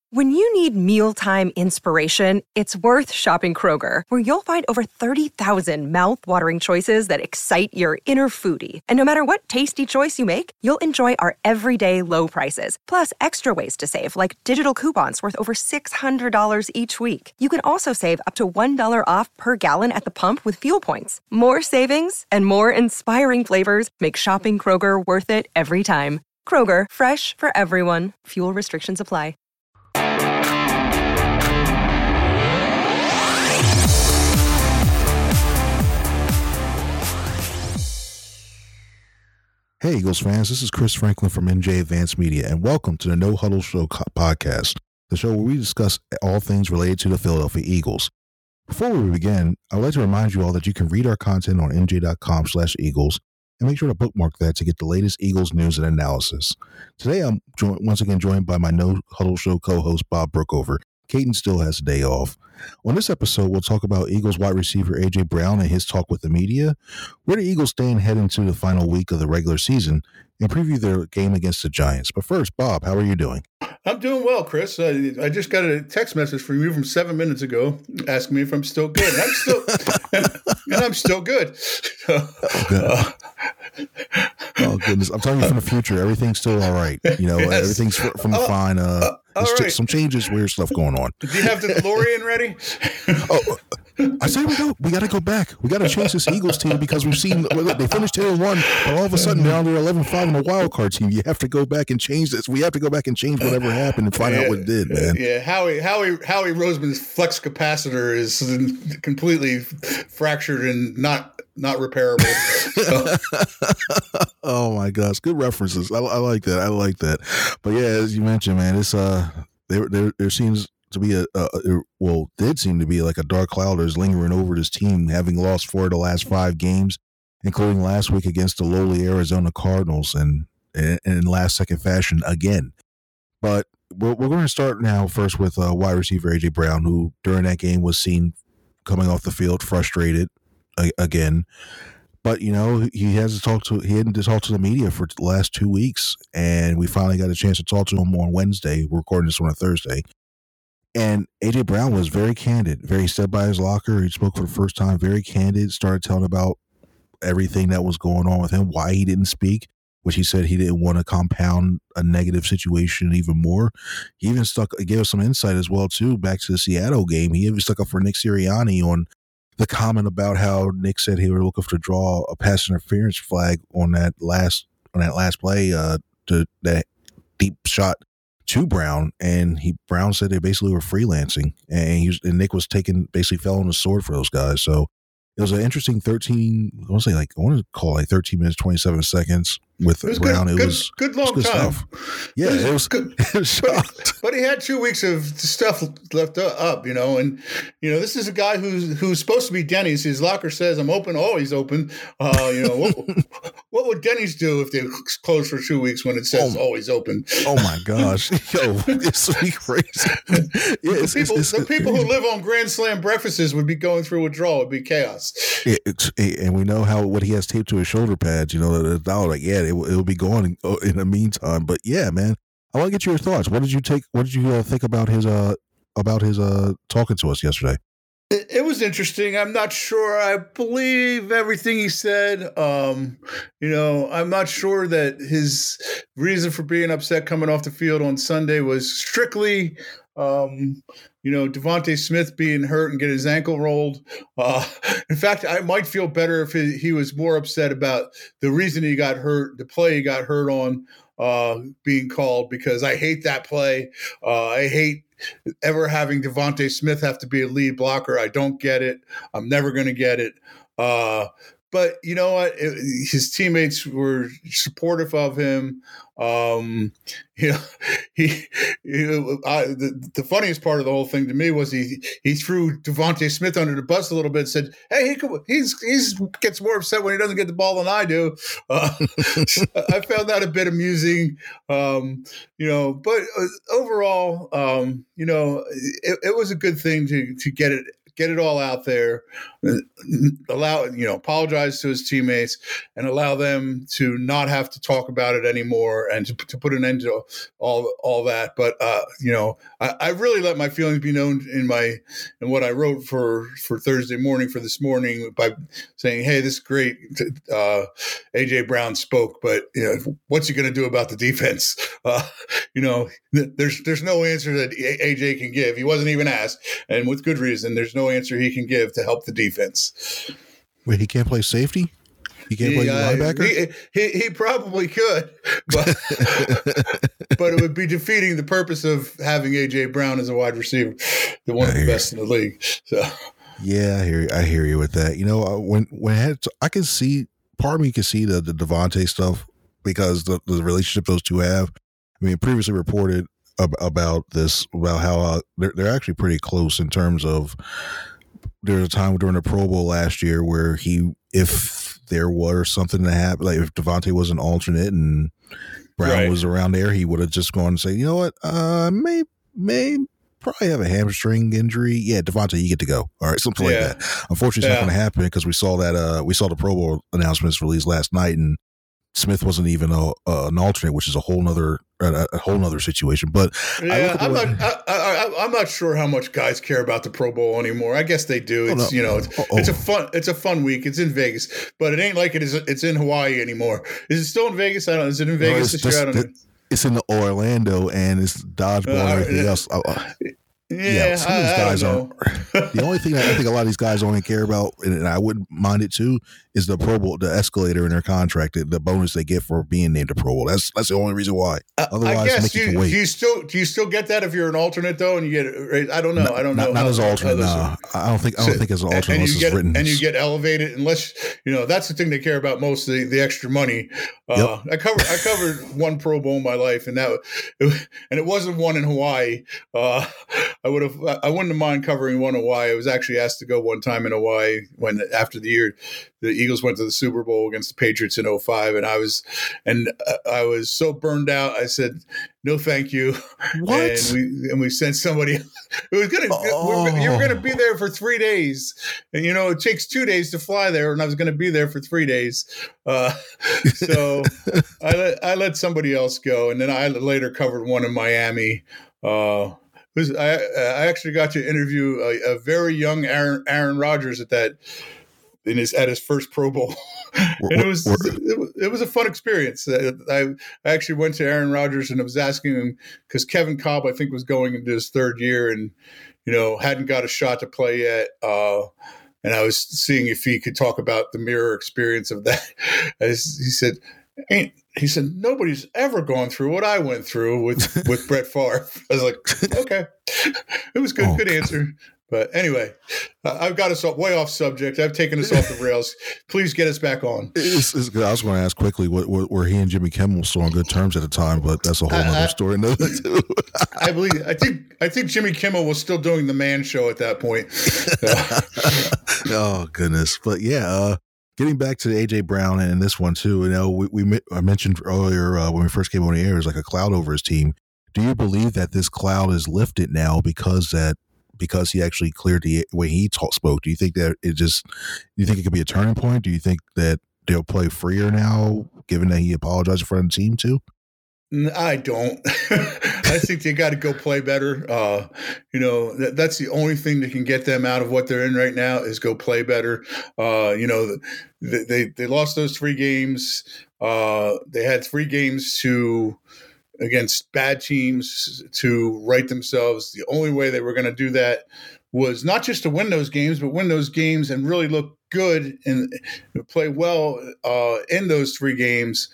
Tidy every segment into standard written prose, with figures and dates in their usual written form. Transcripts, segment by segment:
When you need mealtime inspiration, it's worth shopping Kroger, where you'll find over 30,000 mouth-watering choices that excite your inner foodie. And no matter what tasty choice you make, you'll enjoy our everyday low prices, plus extra ways to save, like digital coupons worth over $600 each week. You can also save up to $1 off per gallon at the pump with fuel points. More savings and more inspiring flavors make shopping Kroger worth it every time. Kroger, fresh for everyone. Fuel restrictions apply. Hey, Eagles fans, this is Chris Franklin from NJ Advanced Media, and welcome to the No Huddle Show podcast, the show where we discuss all things related to the Philadelphia Eagles. Before we begin, I would like to remind you all that you can read our content on nj.com/Eagles and make sure to bookmark that to get the latest Eagles news and analysis. Today, I'm once again joined by my No Huddle Show co-host, Bob Brookover. Caden still has a day off. On this episode, we'll talk about Eagles wide receiver A.J. Brown and his talk with the media, where the Eagles stand heading into the final week of the regular season, and preview their game against the Giants. But first, Bob, how are you doing? I'm doing well, Chris. I just got a text message from you from 7 minutes ago asking me if I'm still good. And I'm still, and I'm still good. Oh, goodness. I'm telling you from the future, everyth's still all right. You know, yes. Everything's from the fine. Right. Some changes, weird stuff going on. Do you have the DeLorean ready? I say we got to go back. We got to change this Eagles team because we've seen they finished 10-1, but all of a sudden they're under 11-5 in the wild card team. You have to go back and change this. We have to go back and change whatever happened and find out what it did, man. Yeah, Howie Roseman's flex capacitor is completely fractured and not repairable. Oh my gosh, good references. I like that. I like that. But yeah, as you mentioned, man, it's there seems to be did seem to be like a dark cloud that is lingering over this team, having lost 4 of the last 5 games, including last week against the lowly Arizona Cardinals, and in last-second fashion again. But we're going to start now first with wide receiver A.J. Brown, who during that game was seen coming off the field frustrated again. But, you know, he hadn't talked to the media for the last 2 weeks, and we finally got a chance to talk to him on Wednesday. We're recording this on a Thursday. And A.J. Brown was very candid, very stepped by his locker. He spoke for the first time, very candid, started telling about everything that was going on with him, why he didn't speak, which he said he didn't want to compound a negative situation even more. He even gave us some insight as well, too, back to the Seattle game. He even stuck up for Nick Sirianni on the comment about how Nick said he were looking to draw a pass interference flag on that last play, to that deep shot to Brown, and Brown said they basically were freelancing, and Nick was basically fell on the sword for those guys. So it was an interesting 13 minutes, 27 seconds with Brown. It was good long time. Stuff. Yeah, it was good. But he had 2 weeks of stuff left up, you know, and, you know, this is a guy who's supposed to be Denny's. His locker says, I'm open, always open. You know, what would Denny's do if they closed for 2 weeks when it says always open? Oh my gosh. Yo, it's crazy. Yeah, the people who live on Grand Slam breakfasts would be going through withdrawal. It would be chaos. And we know what he has taped to his shoulder pads, you know, it'll be gone in the meantime. But yeah, man, I want to get your thoughts. What did you think about his talking to us yesterday? It was interesting. I'm not sure I believe everything he said. You know, I'm not sure that his reason for being upset coming off the field on Sunday was strictly, you know, Devontae Smith being hurt and getting his ankle rolled. In fact, I might feel better if he was more upset about the reason he got hurt, the play he got hurt on being called, because I hate that play. I hate ever having Devontae Smith have to be a lead blocker. I don't get it. I'm never going to get it. But you know what? His teammates were supportive of him. You know, the funniest part of the whole thing to me was he threw Devontae Smith under the bus a little bit and said, hey, he gets more upset when he doesn't get the ball than I do. I found that a bit amusing. You know, but overall, you know, it was a good thing to get it get it all out there, apologize to his teammates, and allow them to not have to talk about it anymore, and to put an end to all that. But I really let my feelings be known in what I wrote for Thursday morning for this morning by saying, "Hey, this is great. AJ Brown spoke, but what's he going to do about the defense? There's no answer that AJ can give. He wasn't even asked, and with good reason. There's no answer he can give to help the defense." Wait, he can't play safety? He can't play linebacker? He probably could, but it would be defeating the purpose of having AJ Brown as a wide receiver, one of the best in the league. So. Yeah, I hear you with that. I can see, part of me can see the Devontae stuff because the relationship those two have. I mean, previously reported about how they're actually pretty close in terms of. There's a time during the Pro Bowl last year where if there was something to happen, like if Devontae was an alternate and Brown was around there, he would have just gone and say, "You know what, may probably have a hamstring injury. Yeah, Devontae, you get to go." All right, something like that. Unfortunately, it's not going to happen because we saw the Pro Bowl announcements released last night, and Smith wasn't even an alternate, which is a whole nother situation. But I'm not sure how much guys care about the Pro Bowl anymore. I guess they do. It's a fun week. It's in Vegas, but it ain't like it's in Hawaii anymore. Is it still in Vegas? I don't know. Is it in Vegas this year? I don't know. It's in Orlando, and it's dodgeball and everything else. Yeah, some of these guys aren't. The only thing I think a lot of these guys only care about, and I wouldn't mind it too, is the Pro Bowl, the escalator in their contract, the bonus they get for being named a Pro Bowl. That's the only reason why. Otherwise, I guess do you still get that if you're an alternate though, and you get? I don't know. I don't know. Not as alternate. No, I don't think as an alternate unless it's written. And you get elevated unless that's the thing they care about most, the extra money. Yep. I covered one Pro Bowl in my life, and it wasn't one in Hawaii. I wouldn't have mind covering one in Hawaii. I was actually asked to go one time in Hawaii after the year the Eagles went to the Super Bowl against the Patriots in 2005, and I was so burned out. I said, "No, thank you." What? And we sent somebody. It was you were gonna be there for 3 days, and it takes 2 days to fly there, and I was gonna be there for 3 days. So I let somebody else go, and then I later covered one in Miami. I actually got to interview a very young Aaron Rodgers at his first Pro Bowl, and it was a fun experience. I actually went to Aaron Rodgers and I was asking him because Kevin Kolb, I think, was going into his third year and hadn't got a shot to play yet. And I was seeing if he could talk about the mirror experience of that. He said, "Nobody's ever gone through what I went through with Brett Favre." I was like, okay. It was good. Good answer. But anyway, I've got us way off subject. I've taken us off the rails. Please get us back on. I was going to ask quickly, were he and Jimmy Kimmel still on good terms at the time? But that's a whole other story. I think Jimmy Kimmel was still doing the Man Show at that point. Oh goodness! But yeah. Getting back to AJ Brown and this one too, I mentioned earlier when we first came on the air, there's like a cloud over his team. Do you believe that this cloud is lifted now because he actually cleared the way he spoke? Do you think that do you think it could be a turning point? Do you think that they'll play freer now, given that he apologized in front of the team too? I don't. I think they got to go play better. That's the only thing that can get them out of what they're in right now is go play better. They lost those 3 games. They had 3 games against bad teams to right themselves. The only way they were going to do that was not just to win those games, but win those games and really look good and play well in those 3 games.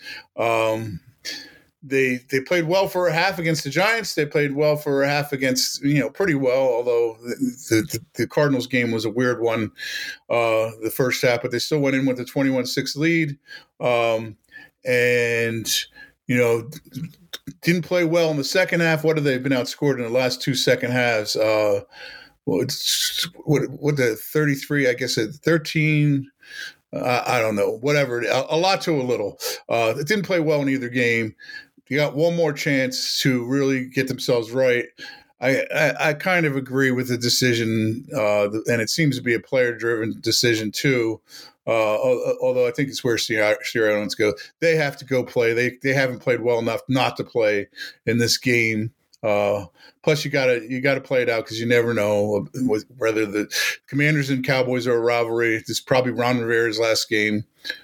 They played well for a half against the Giants. They played well for a half against, pretty well, although the Cardinals game was a weird one the first half, but they still went in with a 21-6 lead and, didn't play well in the second half. What have they been outscored in the last 2 second halves? It's what the 33, I guess, 13. I don't know, whatever. A lot to a little. It didn't play well in either game. They got one more chance to really get themselves right. I kind of agree with the decision, and it seems to be a player-driven decision too. Although I think it's where Sierra Leone's go. They have to go play. They haven't played well enough not to play in this game. Plus, you gotta play it out because you never know whether the Commanders and Cowboys are a rivalry. This is probably Ron Rivera's last game,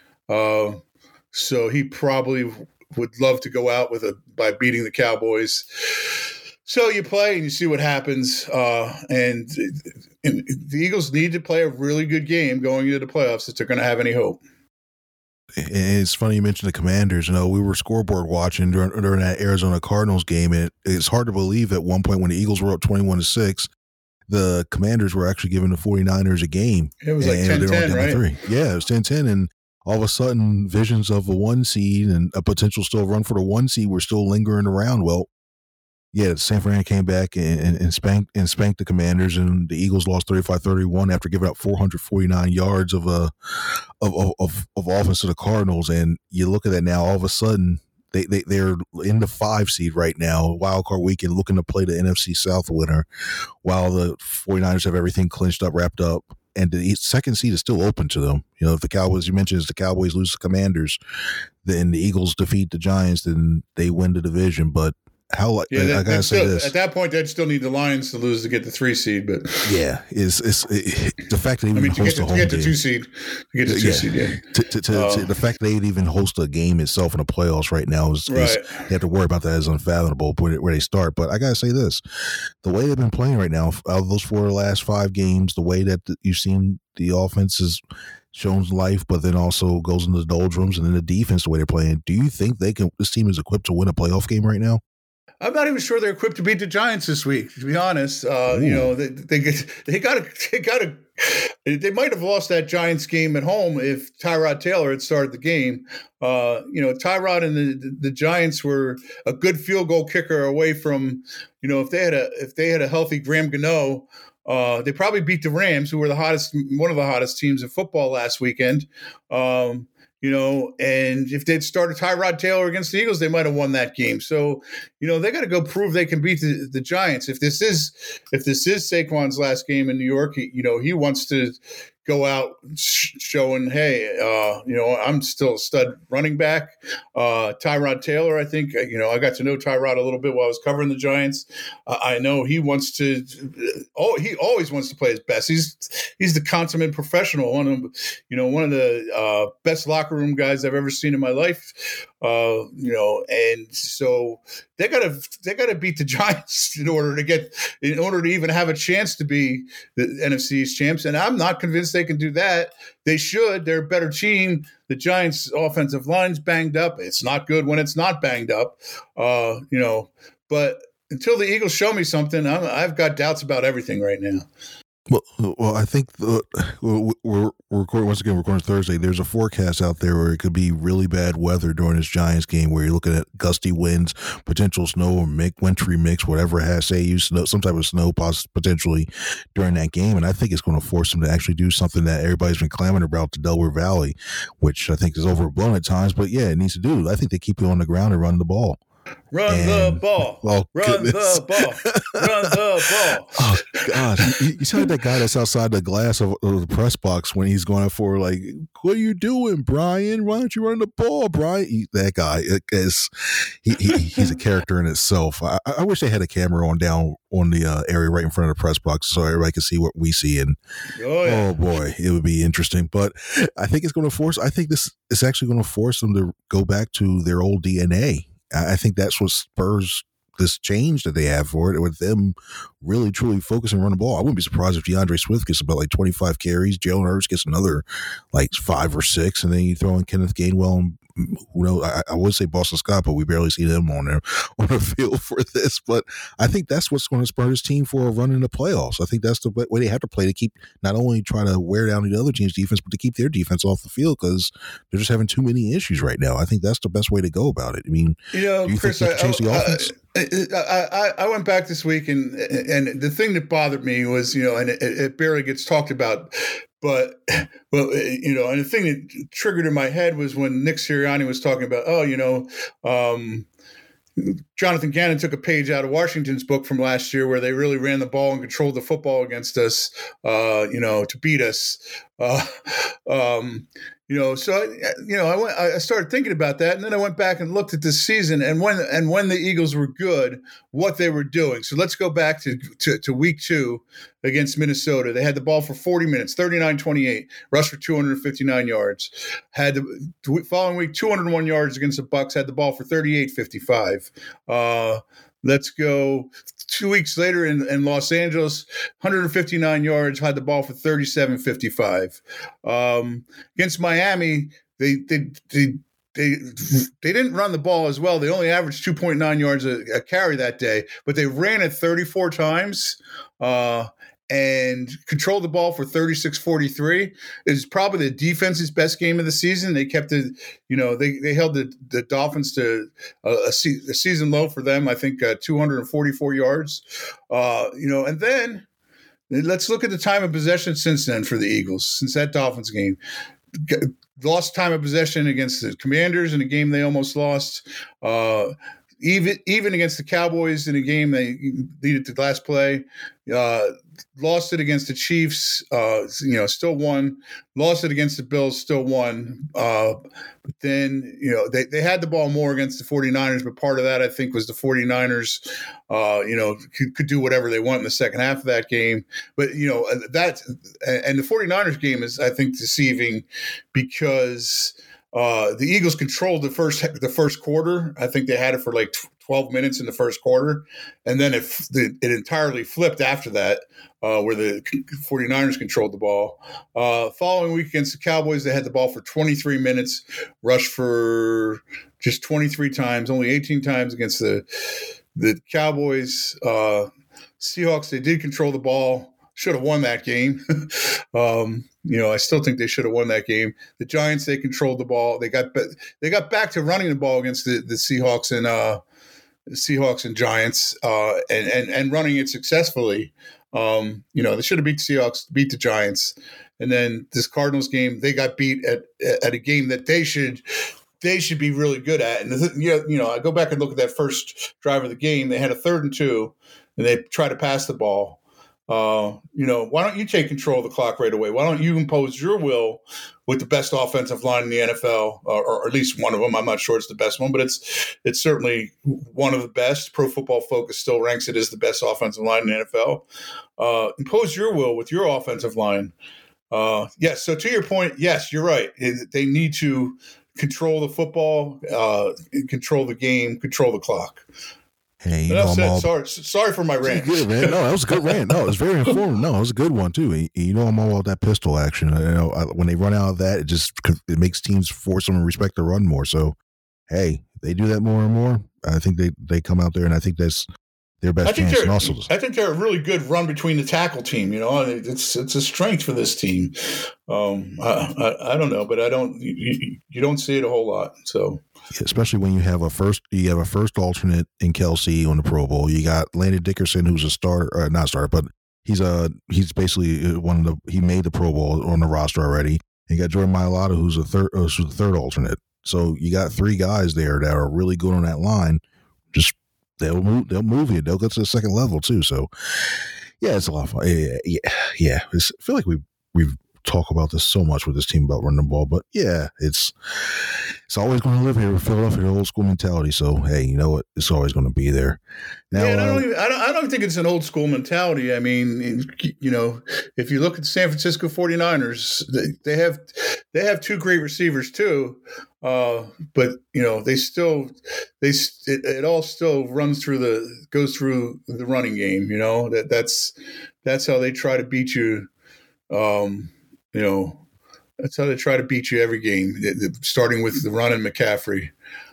so he probably would love to go out by beating the Cowboys. So you play and you see what happens, and the Eagles need to play a really good game going into the playoffs if they're going to have any hope. And it's funny you mentioned the Commanders. We were scoreboard watching during that Arizona Cardinals game, and it's hard to believe at one point when the Eagles were up 21-6, the Commanders were actually giving the 49ers a game. It was like 10-10, right? Yeah, it was 10-10, and all of a sudden, visions of a 1 seed and a potential still run for the 1 seed were still lingering around. Well, yeah, San Fran came back and spanked the Commanders, and the Eagles lost 35-31 after giving up 449 yards of offense to the Cardinals. And you look at that now, all of a sudden they're in the 5 seed right now, wild card weekend, looking to play the NFC South winner, while the 49ers have everything clinched up, wrapped up. And the second seed is still open to them. If the Cowboys, you mentioned, if the Cowboys lose the Commanders, then the Eagles defeat the Giants, then they win the division. But I gotta say this. At that point, they'd still need the Lions to lose to get the 3 seed. But yeah, it's the fact that they even host a home game. To get the 2 seed, the fact that they'd even host a game itself in the playoffs right now is right. You have to worry about that as unfathomable where they start. But I gotta say this: the way they've been playing right now, out of those 4 last 5 games, the way that you've seen the offense is shown life, but then also goes into the doldrums, and then the defense, the way they're playing. Do you think this team is equipped to win a playoff game right now? I'm not even sure they're equipped to beat the Giants this week, to be honest. They might have lost that Giants game at home if Tyrod Taylor had started the game. Tyrod and the Giants were a good field goal kicker away from, if they had a healthy Graham Gano, they probably beat the Rams, who were one of the hottest teams in football last weekend. And if they'd started Tyrod Taylor against the Eagles, they might have won that game. So, they got to go prove they can beat the Giants. If this is Saquon's last game in New York, he wants to go out showing, hey, I'm still a stud running back. Tyrod Taylor, I think, I got to know Tyrod a little bit while I was covering the Giants. I know he wants to. He always wants to play his best. He's the consummate professional. One of the best locker room guys I've ever seen in my life. And so they gotta beat the Giants in order to even have a chance to be the NFC East champs. And I'm not convinced they can do that. They should. They're a better team. The Giants' offensive line's banged up. It's not good when it's not banged up. But until the Eagles show me something, I've got doubts about everything right now. Well, I think we're recording Thursday. There's a forecast out there where it could be really bad weather during this Giants game, where you're looking at gusty winds, potential snow or wintry mix, whatever it has. Some type of snow potentially during that game, and I think it's going to force them to actually do something that everybody's been clamoring about, the Delaware Valley, which I think is overblown at times. But yeah, it needs to do. I think they keep you on the ground and run the ball. Run the ball. Oh, run the ball. Run the ball. Oh, God. You sound like that guy that's outside the glass of the press box when he's going up for, like, what are you doing, Brian? Why don't you run the ball, Brian? That guy, he's a character in itself. I wish they had a camera on the area right in front of the press box so everybody could see what we see. And oh boy, it would be interesting. But I think I think this is actually going to force them to go back to their old DNA. I think that's what spurs this change that they have for it, with them really truly focusing on running the ball. I wouldn't be surprised if DeAndre Swift gets about like 25 carries, Jalen Hurts gets another like 5 or 6, and then you throw in Kenneth Gainwell and who knows, I would say Boston Scott, but we barely see them on the field for this. But I think that's what's going to spur this team for a run in the playoffs. I think that's the way they have to play to keep, not only try to wear down the other team's defense, but to keep their defense off the field, because they're just having too many issues right now. I think that's the best way to go about it. I mean, do you Chris, think they change the offense? I went back this week, and the thing that bothered me was, and it barely gets talked about, but and the thing that triggered in my head was when Nick Sirianni was talking about, Jonathan Gannon took a page out of Washington's book from last year where they really ran the ball and controlled the football against us, to beat us. So I started thinking about that, and then I went back and looked at this season and when the Eagles were good, what they were doing. So let's go back to week 2 against Minnesota. They had the ball for 40 minutes, 39-28, rushed for 259 yards. Had the following week 201 yards against the Bucs, had the ball for 38-55. Let's go 2 weeks later in Los Angeles, 159 yards, had the ball for 37-55. Against Miami, they didn't run the ball as well. They only averaged 2.9 yards a carry that day, but they ran it 34 times and controlled the ball for 36-43. Is probably the defense's best game of the season. They kept it, they held the Dolphins to a season low for them, I think 244 yards. And then let's look at the time of possession since then for the Eagles, since that Dolphins game. Lost time of possession against the Commanders in a game they almost lost. Even against the Cowboys in a game they lead to the last play. Lost it against the Chiefs, still won. Lost it against the Bills, still won. But then, they had the ball more against the 49ers, but part of that, I think, was the 49ers, could do whatever they want in the second half of that game. But, and the 49ers game is, I think, deceiving because the Eagles controlled the first quarter. I think they had it for like 12 minutes in the first quarter. And then it entirely flipped after that, where the 49ers controlled the ball. Following week against the Cowboys, they had the ball for 23 minutes, rushed for just 23 times, only 18 times against the Cowboys. Seahawks, they did control the ball. Should have won that game. I still think they should have won that game. The Giants, they controlled the ball. They got back to running the ball against the Seahawks and Giants, and running it successfully. They should have beat the Seahawks, beat the Giants, and then this Cardinals game, they got beat at a game that they should be really good at. And I go back and look at that first drive of the game. They had a 3rd and 2, and they tried to pass the ball. Why don't you take control of the clock right away? Why don't you impose your will with the best offensive line in the NFL, or at least one of them? I'm not sure it's the best one, but it's certainly one of the best. Pro Football Focus still ranks it as the best offensive line in the NFL. Impose your will with your offensive line. Yes. So to your point, yes, you're right. They need to control the football, control the game, control the clock. Hey, sorry for my rant. Good, man. No, that was a good rant. No, it was very informative. No, it was a good one too. I'm all about that pistol action. When they run out of that, it makes teams force them to respect the run more. So, hey, they do that more and more. I think they come out there, and I think that's their best chance. And also, I think they're a really good run between the tackle team. It's a strength for this team. I don't know, but you don't see it a whole lot. So. Especially when you have a first alternate in Kelsey on the Pro Bowl. You got Landon Dickerson, who's a starter, not starter, but he's basically he made the Pro Bowl on the roster already. And you got Jordan Mailata, who's the third alternate. So you got 3 guys there that are really good on that line. Just they'll move you. They'll get to the second level too. So yeah, it's a lot of fun. Yeah. I feel like we've talked about this so much with this team about running the ball, but yeah, it's always going to live here with Philadelphia, the old school mentality. So hey, you know what? It's always going to be there. Now, I don't think it's an old school mentality. I mean, if you look at the San Francisco 49ers, they have 2 great receivers too, but it all still goes through the running game. That's how they try to beat you. That's how they try to beat you every game, starting with the run and McCaffrey.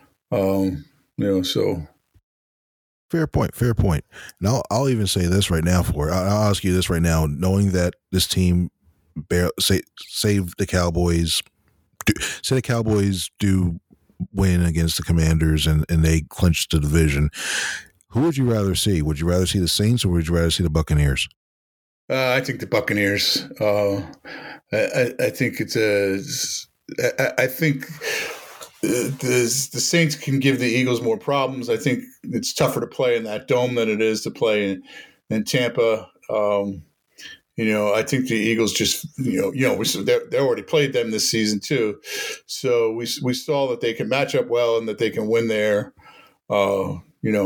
So. Fair point. Now, I'll even say this right now I'll ask you this right now, knowing that this team saved the Cowboys. Say the Cowboys do win against the Commanders and they clinch the division. Who would you rather see? Would you rather see the Saints or would you rather see the Buccaneers? I think the Buccaneers. I think the Saints can give the Eagles more problems. I think it's tougher to play in that dome than it is to play in Tampa. I think the Eagles just, they already played them this season too. So we saw that they can match up well and that they can win there. So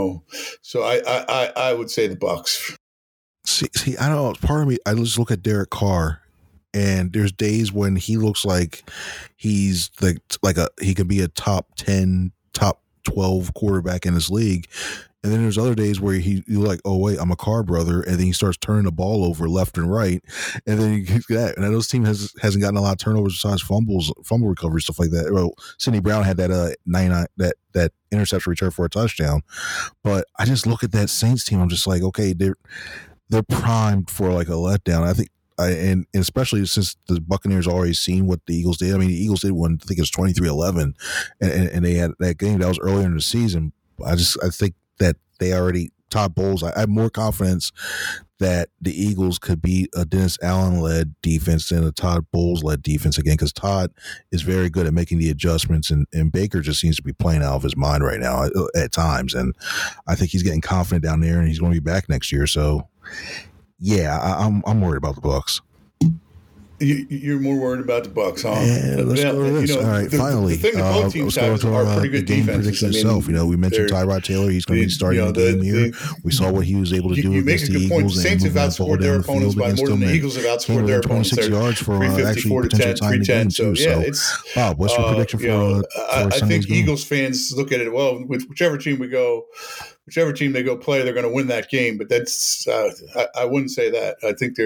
I would say the Bucs. See, I don't know. Part of me, I just look at Derek Carr, and there's days when he looks like he's he could be a top 10, top 12 quarterback in this league. And then there's other days where you're like, oh, wait, I'm a Carr brother. And then he starts turning the ball over left and right. And then you get that. And I know this team hasn't gotten a lot of turnovers besides fumble recovery, stuff like that. Well, Sidney Brown had that 99, that interception return for a touchdown. But I just look at that Saints team. I'm just like, okay, they're primed for like a letdown. I think, and especially since the Buccaneers already seen what the Eagles did. I mean, the Eagles did one, I think it was 23-11, and they had that game that was earlier in the season. I think that they already Todd Bowles. I have more confidence that the Eagles could beat a Dennis Allen-led defense than a Todd Bowles-led defense again, because Todd is very good at making the adjustments, and Baker just seems to be playing out of his mind right now at times, and I think he's getting confident down there, and he's going to be back next year. So, yeah, I'm worried about the Bucs. You're more worried about the Bucs, huh? Yeah, let's go to this. All right, finally, the thing that both teams have are pretty good game defenses. prediction itself. We mentioned Tyrod Taylor. He's going to be starting the game here. We saw what he was able to do against the Eagles. The Saints have outscored their opponents by more than the Eagles have outscored their opponents. 26 yards for actually potentially tying the game too. So, Bob, what's your prediction for I Sunday's think game? Eagles fans look at it, well, with whichever team they go play, they're going to win that game. But that's I wouldn't say that. I think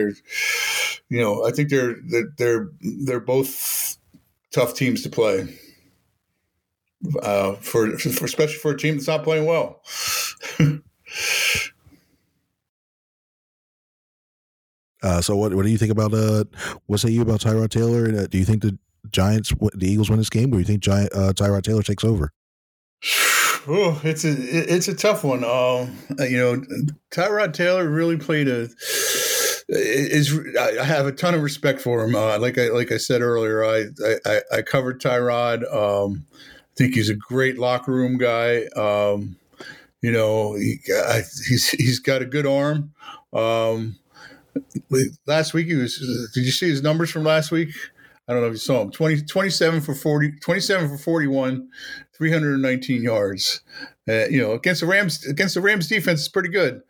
they're both tough teams to play. For especially for a team that's not playing well. So what do you think about what say you about Tyrod Taylor? Do you think the Eagles win this game, or do you think Tyrod Taylor takes over? Oh, it's a tough one. Tyrod Taylor really played I have a ton of respect for him. Like I said earlier, I covered Tyrod. I think he's a great locker room guy. He's got a good arm. Last week did you see his numbers from last week? I don't know if you saw him. 27 for 41, 319 yards. Against the Rams defense is pretty good.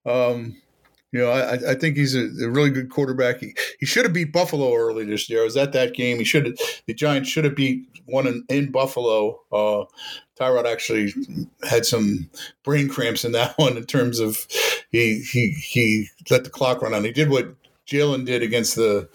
I think he's a really good quarterback. He should have beat Buffalo early this year. I was at that game. The Giants should have beat one in Buffalo. Tyrod actually had some brain cramps in that one in terms of he let the clock run on. He did what Jalen did against the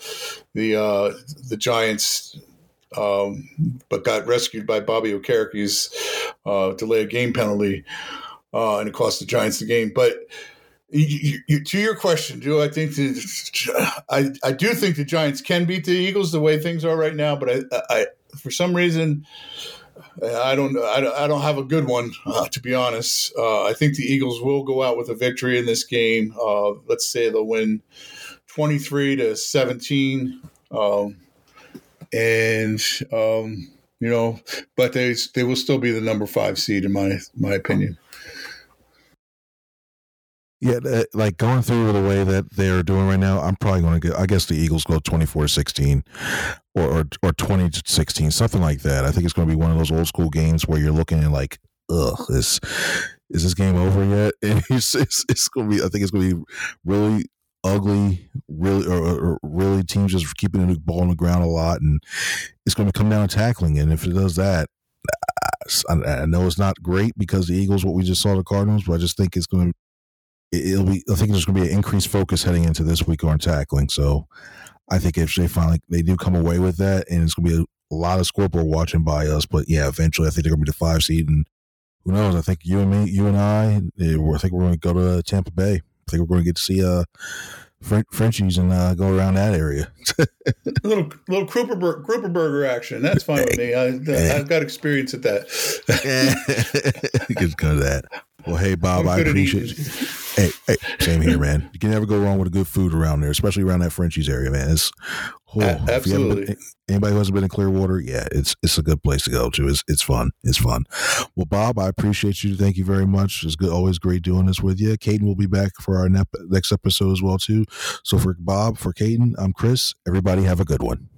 Giants, but got rescued by Bobby Okereke's delay of game penalty, and it cost the Giants the game. But to your question, Joe, I think I do think the Giants can beat the Eagles the way things are right now, but I for some reason I don't have a good one, to be honest. I think the Eagles will go out with a victory in this game. Let's say they'll win 23-17, but they will still be the number 5 seed in my opinion. Yeah, like going through the way that they're doing right now, I'm probably going to I guess the Eagles go 24-16 or 20-16, something like that. I think it's going to be one of those old school games where you're looking at like, is this game over yet? And it's going to be, I think it's going to be really ugly, really teams just keeping the ball on the ground a lot, and it's going to come down to tackling. And if it does that, I know it's not great because the Eagles, what we just saw the Cardinals, but I just think I think there's going to be an increased focus heading into this week on tackling. So I think if they do come away with that, and it's going to be a lot of scoreboard watching by us, but yeah, eventually I think they're going to be the 5 seed, and who knows? I think you and I think we're going to go to Tampa Bay. I think we're going to get to see Frenchies and go around that area. a little Grouper burger action. That's fine with me. I've got experience at that. You can go to that. Well, hey, Bob, I appreciate you. Hey, same here, man. You can never go wrong with a good food around there, especially around that Frenchies area, man. It's absolutely. Anybody who hasn't been in Clearwater, yeah, it's a good place to go to. It's fun. It's fun. Well, Bob, I appreciate you. Thank you very much. It's good. Always great doing this with you. Caden will be back for our next episode as well too. So for Bob, for Caden, I'm Chris. Everybody have a good one.